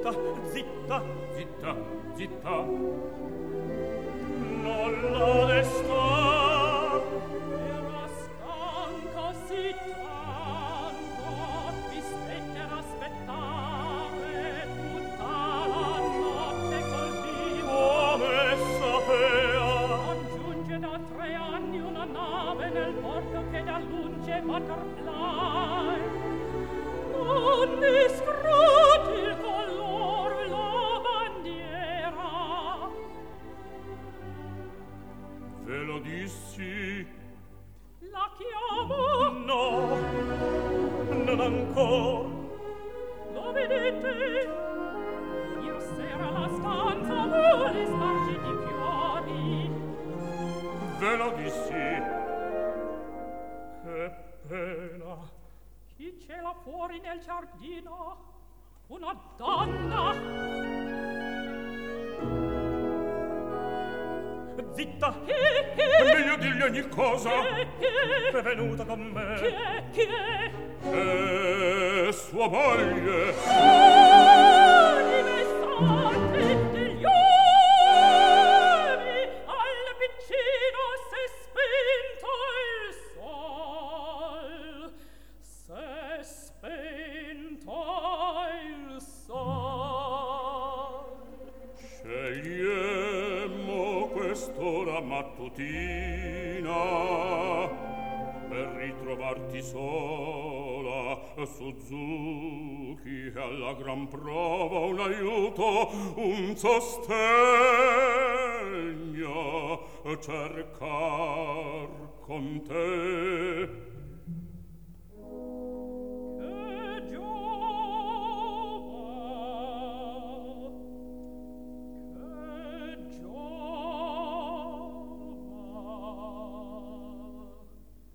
zitta, zitta, zitta, zitta. Non la destar. Era stanca sì tanto di stette aspettare tutta la notte col vivo. Come sapea? Non giunge da 3 anni una nave nel porto che da lunge butterfly. Non mi scruti il color la bandiera. Ve lo dissi? La chiamo? No, non ancor. Lo vedete? Ier sera la stanza vuole spargi di fiori. Ve lo dissi? Che pena. Chi c'è là fuori nel giardino? Una donna. Zitta! Chi? È meglio dirgli ogni cosa. Chi? È venuta con me. Chi è? È sua moglie. Anime sante degli uomini, al piccino s'è spento il sol. S'è spento il sol. Scegliemmo quest'ora mattutina per ritrovarti sola, Suzuki, alla gran prova un aiuto, un sostegno cercar con te.